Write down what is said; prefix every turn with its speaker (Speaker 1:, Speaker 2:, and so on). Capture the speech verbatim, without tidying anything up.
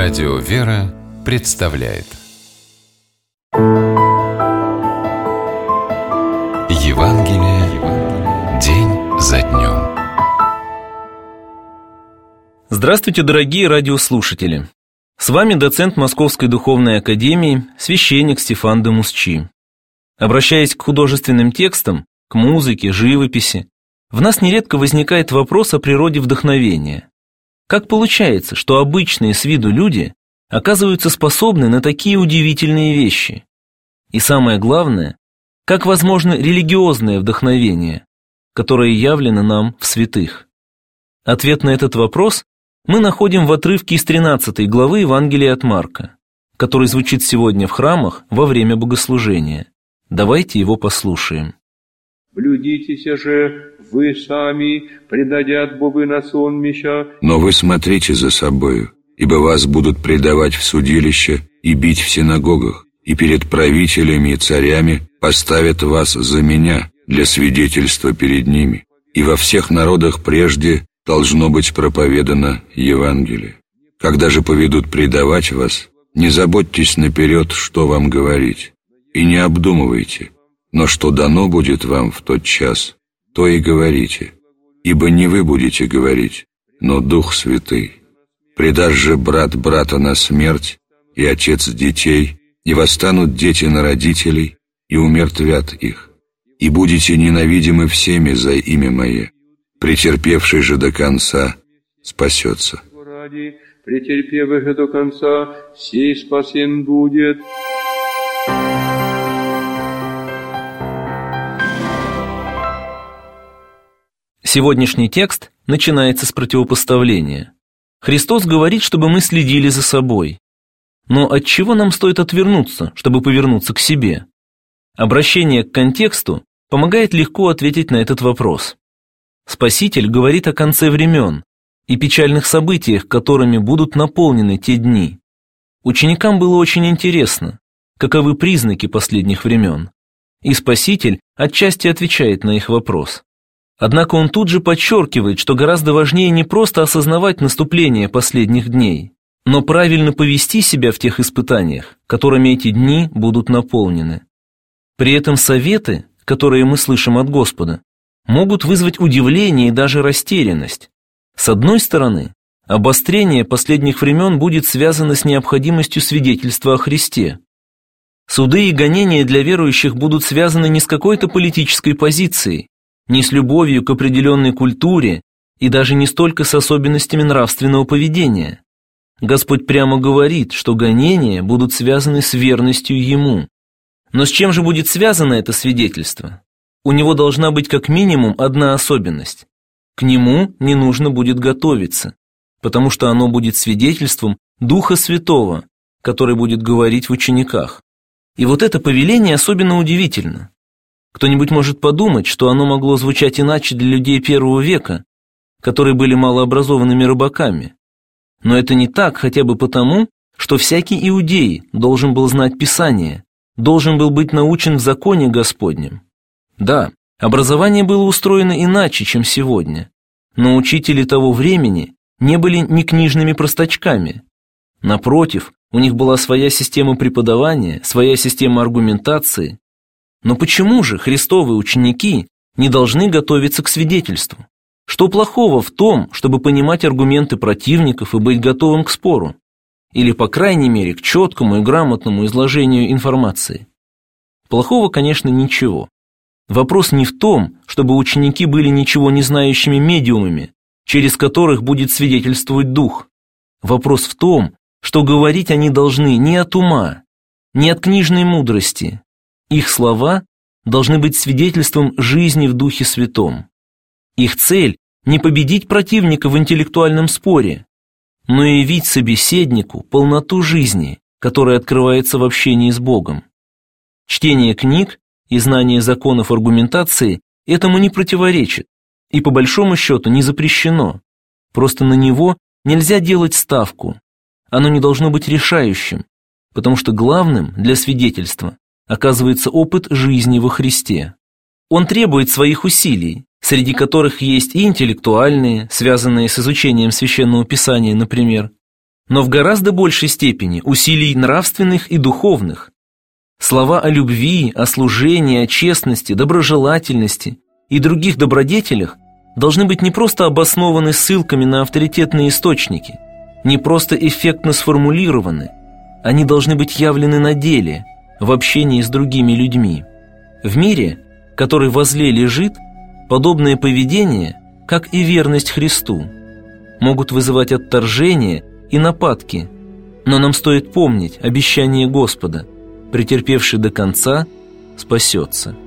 Speaker 1: Радио «Вера» представляет Евангелие день за днем.
Speaker 2: Здравствуйте, дорогие радиослушатели! С вами доцент Московской духовной академии, священник Стефан де Мусчи. Обращаясь к художественным текстам, к музыке, живописи, в нас нередко возникает вопрос о природе вдохновения. Как получается, что обычные с виду люди оказываются способны на такие удивительные вещи? И самое главное, как возможно религиозное вдохновение, которое явлено нам в святых? Ответ на этот вопрос мы находим в отрывке из тринадцатой главы Евангелия от Марка, который звучит сегодня в храмах во время богослужения. Давайте его послушаем.
Speaker 3: «Блюдитеся же вы сами, предадят бобы на сонмища».
Speaker 4: Но вы смотрите за собою, ибо вас будут предавать в судилище и бить в синагогах, и перед правителями и царями поставят вас за меня для свидетельства перед ними. И во всех народах прежде должно быть проповедано Евангелие. Когда же поведут предавать вас, не заботьтесь наперед, что вам говорить, и не обдумывайте, но что дано будет вам в тот час, то и говорите, ибо не вы будете говорить, но Дух Святый. Предаст же брат брата на смерть, и отец детей, и восстанут дети на родителей, и умертвят их. И будете ненавидимы всеми за имя Мое. Претерпевший же до конца спасется».
Speaker 3: «Претерпевший до конца, сей спасен будет».
Speaker 2: Сегодняшний текст начинается с противопоставления. Христос говорит, чтобы мы следили за собой. Но от чего нам стоит отвернуться, чтобы повернуться к себе? Обращение к контексту помогает легко ответить на этот вопрос. Спаситель говорит о конце времен и печальных событиях, которыми будут наполнены те дни. Ученикам было очень интересно, каковы признаки последних времен, и Спаситель отчасти отвечает на их вопрос. Однако он тут же подчеркивает, что гораздо важнее не просто осознавать наступление последних дней, но правильно повести себя в тех испытаниях, которыми эти дни будут наполнены. При этом советы, которые мы слышим от Господа, могут вызвать удивление и даже растерянность. С одной стороны, обострение последних времен будет связано с необходимостью свидетельства о Христе. Суды и гонения для верующих будут связаны не с какой-то политической позицией, не с любовью к определенной культуре и даже не столько с особенностями нравственного поведения. Господь прямо говорит, что гонения будут связаны с верностью Ему. Но с чем же будет связано это свидетельство? У него должна быть как минимум одна особенность. К нему не нужно будет готовиться, потому что оно будет свидетельством Духа Святого, который будет говорить в учениках. И вот это повеление особенно удивительно. Кто-нибудь может подумать, что оно могло звучать иначе для людей первого века, которые были малообразованными рыбаками. Но это не так хотя бы потому, что всякий иудей должен был знать Писание, должен был быть научен в законе Господнем. Да, образование было устроено иначе, чем сегодня, но учители того времени не были ни книжными простачками. Напротив, у них была своя система преподавания, своя система аргументации. Но почему же Христовы ученики не должны готовиться к свидетельству? Что плохого в том, чтобы понимать аргументы противников и быть готовым к спору? Или, по крайней мере, к четкому и грамотному изложению информации? Плохого, конечно, ничего. Вопрос не в том, чтобы ученики были ничего не знающими медиумами, через которых будет свидетельствовать Дух. Вопрос в том, что говорить они должны не от ума, не от книжной мудрости. Их слова должны быть свидетельством жизни в Духе Святом. Их цель – не победить противника в интеллектуальном споре, но явить собеседнику полноту жизни, которая открывается в общении с Богом. Чтение книг и знание законов аргументации этому не противоречит и по большому счету не запрещено, просто на него нельзя делать ставку, оно не должно быть решающим, потому что главным для свидетельства оказывается опыт жизни во Христе. Он требует своих усилий, среди которых есть и интеллектуальные, связанные с изучением Священного Писания, например, но в гораздо большей степени усилий нравственных и духовных. Слова о любви, о служении, о честности, доброжелательности и других добродетелях должны быть не просто обоснованы ссылками на авторитетные источники, не просто эффектно сформулированы, они должны быть явлены на деле, в общении с другими людьми. В мире, который возле лежит, подобное поведение, как и верность Христу, могут вызывать отторжение и нападки, но нам стоит помнить обещание Господа: претерпевший до конца спасется.